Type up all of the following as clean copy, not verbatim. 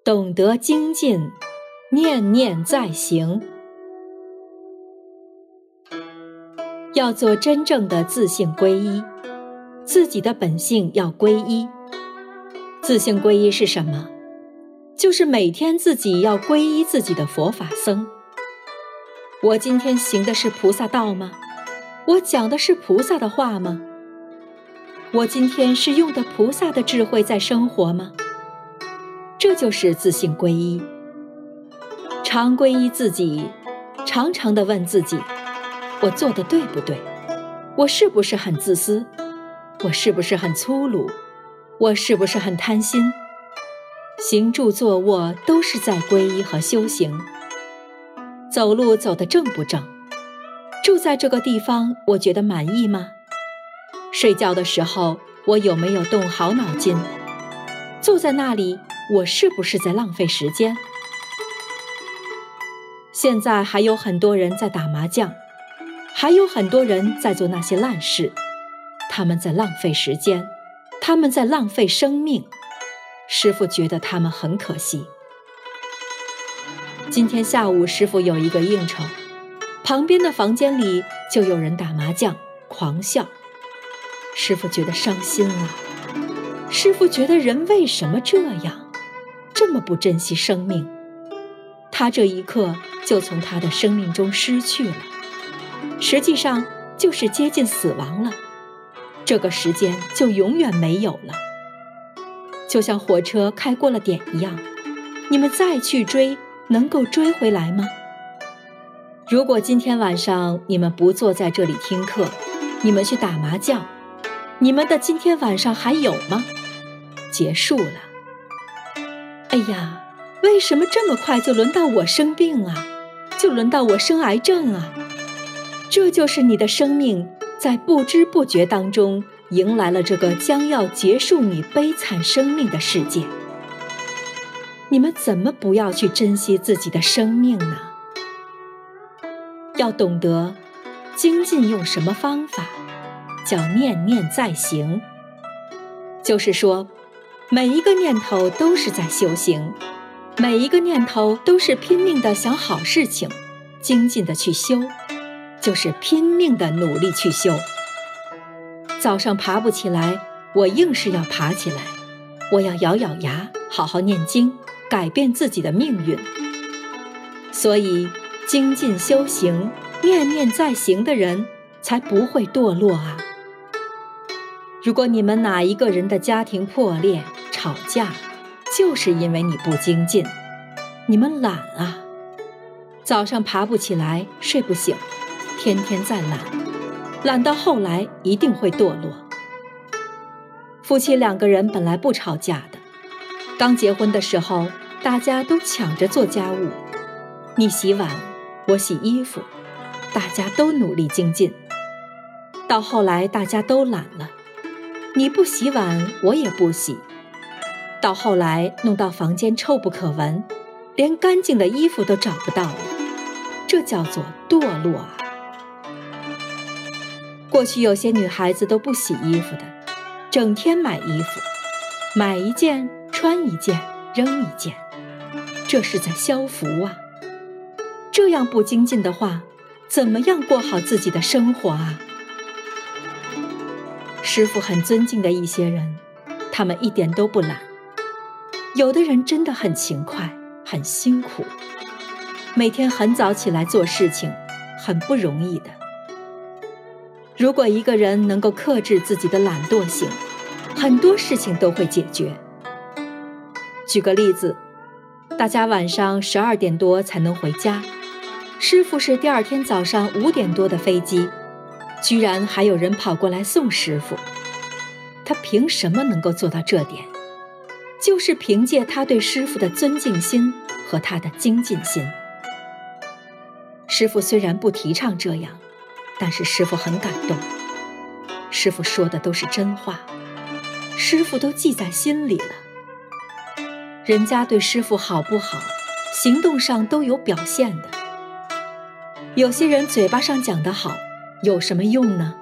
懂得精进，念念在行。要做真正的自性归一，自己的本性要归一。自性归一是什么？就是每天自己要皈依自己的佛法僧。我今天行的是菩萨道吗？我讲的是菩萨的话吗？我今天是用的菩萨的智慧在生活吗？这就是自性归一。常皈依自己，常常地问自己，我做的对不对？我是不是很自私？我是不是很粗鲁？我是不是很贪心？行住坐卧都是在皈依和修行。走路走得正不正？住在这个地方我觉得满意吗？睡觉的时候我有没有动好脑筋？坐在那里我是不是在浪费时间？现在还有很多人在打麻将，还有很多人在做那些烂事，他们在浪费时间，他们在浪费生命。师父觉得他们很可惜。今天下午师父有一个应酬，旁边的房间里就有人打麻将狂笑。师父觉得伤心了。师父觉得人为什么这样，这么不珍惜生命？他这一刻就从他的生命中失去了，实际上就是接近死亡了。这个时间就永远没有了。就像火车开过了点一样，你们再去追，能够追回来吗？如果今天晚上你们不坐在这里听课，你们去打麻将，你们的今天晚上还有吗？结束了。哎呀，为什么这么快就轮到我生病啊？就轮到我生癌症啊？这就是你的生命在不知不觉当中迎来了这个将要结束你悲惨生命的世界。你们怎么不要去珍惜自己的生命呢？要懂得精进用什么方法，叫念念在行。就是说，每一个念头都是在修行，每一个念头都是拼命地想好事情，精进地去修，就是拼命地努力去修。早上爬不起来，我硬是要爬起来，我要咬咬牙，好好念经，改变自己的命运。所以精进修行，念念在行的人才不会堕落啊。如果你们哪一个人的家庭破裂吵架，就是因为你不精进，你们懒啊。早上爬不起来，睡不醒，天天在懒，懒到后来一定会堕落。夫妻两个人本来不吵架的，刚结婚的时候大家都抢着做家务，你洗碗，我洗衣服，大家都努力精进。到后来大家都懒了，你不洗碗，我也不洗。到后来弄到房间臭不可闻，连干净的衣服都找不到了，这叫做堕落啊。过去有些女孩子都不洗衣服的，整天买衣服，买一件穿一件扔一件，这是在消福啊。这样不精进的话，怎么样过好自己的生活啊？师父很尊敬的一些人，他们一点都不懒。有的人真的很勤快，很辛苦，每天很早起来做事情，很不容易的。如果一个人能够克制自己的懒惰性，很多事情都会解决。举个例子，大家晚上12点多才能回家，师父是第二天早上5点多的飞机，居然还有人跑过来送师父。他凭什么能够做到这点？就是凭借他对师父的尊敬心和他的精进心。师父虽然不提倡这样，但是师父很感动。师父说的都是真话，师父都记在心里了。人家对师父好不好，行动上都有表现的。有些人嘴巴上讲得好，有什么用呢？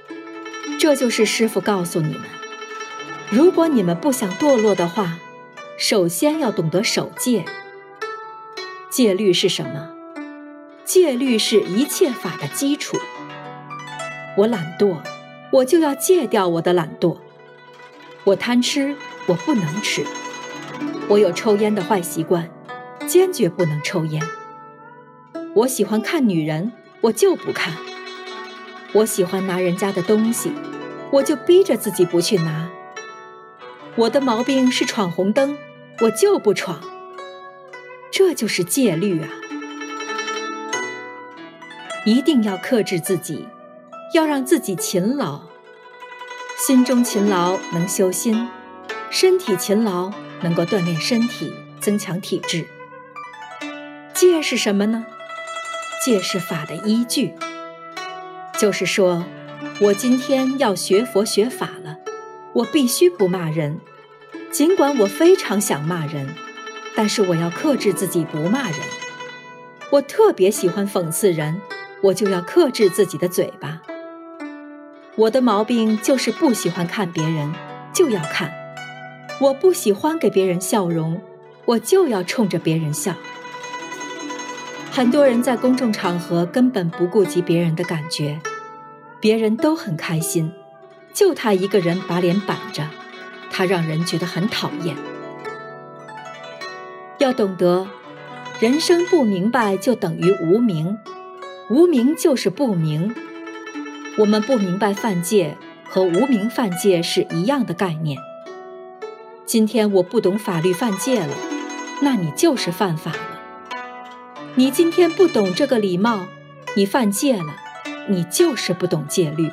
这就是师父告诉你们，如果你们不想堕落的话， 首先要懂得守戒。戒律是什么？戒律是一切法的基础。我懒惰，我就要戒掉我的懒惰。我贪吃，我不能吃。我有抽烟的坏习惯，坚决不能抽烟。我喜欢看女人，我就不看。我喜欢拿人家的东西，我就逼着自己不去拿。我的毛病是闯红灯，我就不闯。这就是戒律啊！一定要克制自己，要让自己勤劳。心中勤劳能修心，身体勤劳能够锻炼身体，增强体质。戒是什么呢？戒是法的依据。就是说，我今天要学佛学法了，我必须不骂人。尽管我非常想骂人，但是我要克制自己不骂人。我特别喜欢讽刺人，我就要克制自己的嘴巴。我的毛病就是不喜欢看别人，就要看。我不喜欢给别人笑容，我就要冲着别人笑。很多人在公众场合根本不顾及别人的感觉，别人都很开心，就他一个人把脸板着，他让人觉得很讨厌。要懂得，人生不明白就等于无明，无明就是不明。我们不明白犯戒和无明犯戒是一样的概念。今天我不懂法律犯戒了，那你就是犯法了。你今天不懂这个礼貌，你犯戒了，你就是不懂戒律。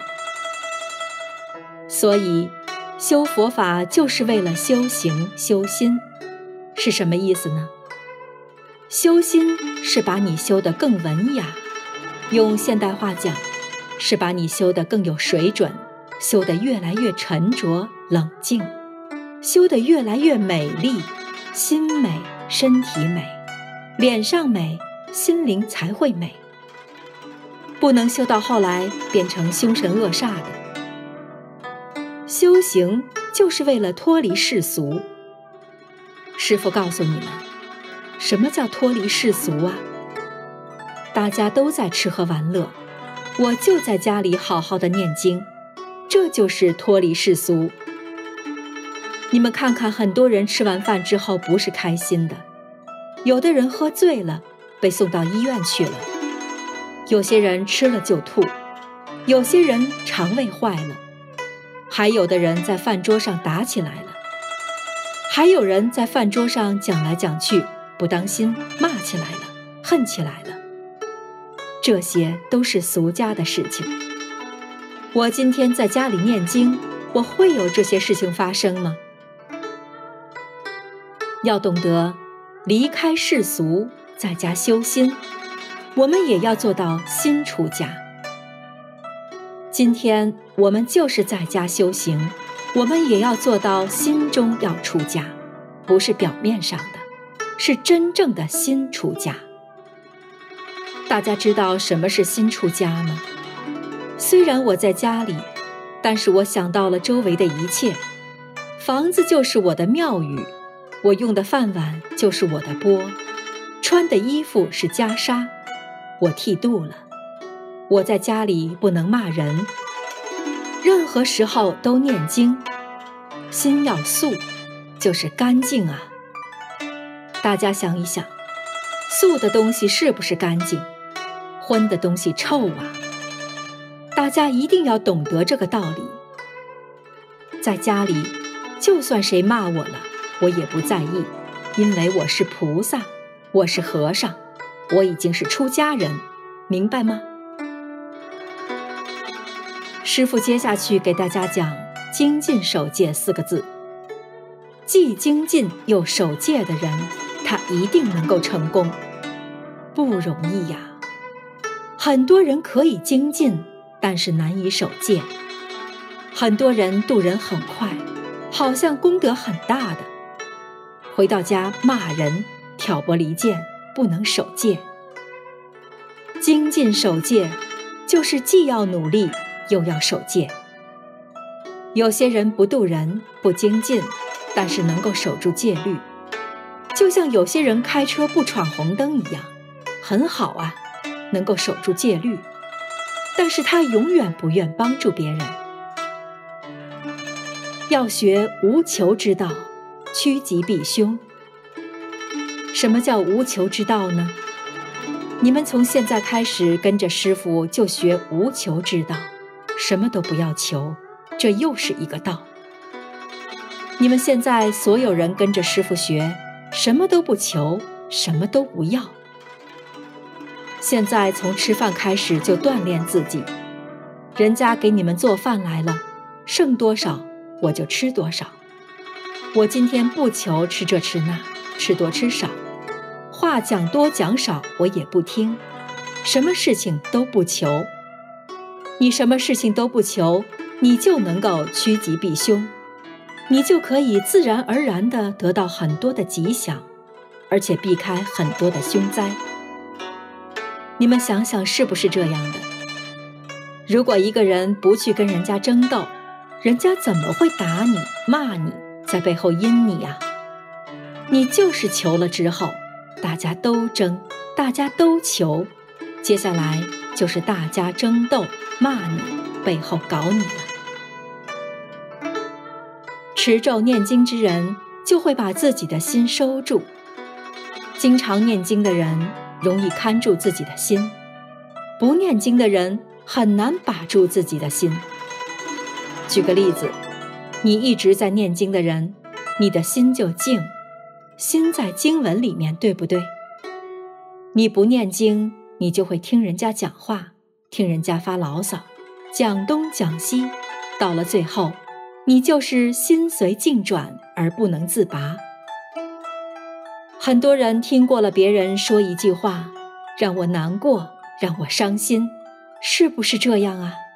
所以修佛法就是为了修行修心。是什么意思呢？修心是把你修得更文雅，用现代话讲，是把你修得更有水准，修得越来越沉着冷静，修得越来越美丽，心美身体美，脸上美，心灵才会美。不能修到后来变成凶神恶煞的。修行就是为了脱离世俗。师父告诉你们，什么叫脱离世俗啊？大家都在吃喝玩乐，我就在家里好好的念经，这就是脱离世俗。你们看看，很多人吃完饭之后不是开心的，有的人喝醉了，被送到医院去了，有些人吃了就吐，有些人肠胃坏了，还有的人在饭桌上打起来了，还有人在饭桌上讲来讲去，不当心骂起来了，恨起来了。这些都是俗家的事情。我今天在家里念经，我会有这些事情发生吗？要懂得离开世俗，在家修心，我们也要做到心出家。今天我们就是在家修行，我们也要做到心中要出家，不是表面上的，是真正的心出家。大家知道什么是心出家吗？虽然我在家里，但是我想到了周围的一切。房子就是我的庙宇，我用的饭碗就是我的钵，穿的衣服是袈裟，我剃度了。我在家里不能骂人，任何时候都念经，心要素，就是干净啊。大家想一想，素的东西是不是干净？荤的东西臭啊。大家一定要懂得这个道理。在家里，就算谁骂我了，我也不在意，因为我是菩萨，我是和尚，我已经是出家人，明白吗？师父接下去给大家讲精进守戒4个字。既精进又守戒的人，他一定能够成功。不容易呀。很多人可以精进，但是难以守戒。很多人渡人很快，好像功德很大的，回到家骂人，挑拨离间，不能守戒。精进守戒，就是既要努力，又要守戒。有些人不渡人，不精进，但是能够守住戒律， 就像有些人开车不闯红灯一样，很好啊，能够守住戒律，但是他永远不愿帮助别人。要学无求之道，趋吉避凶。什么叫无求之道呢？你们从现在开始跟着师父就学无求之道，什么都不要求，这又是一个道。你们现在所有人跟着师父学，什么都不求，什么都不要。现在从吃饭开始就锻炼自己，人家给你们做饭来了，剩多少我就吃多少。我今天不求吃这吃那，吃多吃少，话讲多讲少我也不听，什么事情都不求。你什么事情都不求，你就能够趋吉避凶，你就可以自然而然地得到很多的吉祥，而且避开很多的凶灾。你们想想是不是这样的？如果一个人不去跟人家争斗，人家怎么会打你骂你，在背后阴你啊？你就是求了之后，大家都争，大家都求，接下来就是大家争斗，骂你，背后搞你了。持咒念经之人就会把自己的心收住，经常念经的人容易看住自己的心，不念经的人很难把住自己的心。举个例子，你一直在念经的人，你的心就静，心在经文里面，对不对？你不念经，你就会听人家讲话，听人家发牢骚，讲东讲西，到了最后，你就是心随境转而不能自拔。很多人听过了别人说一句话，让我难过，让我伤心，是不是这样啊？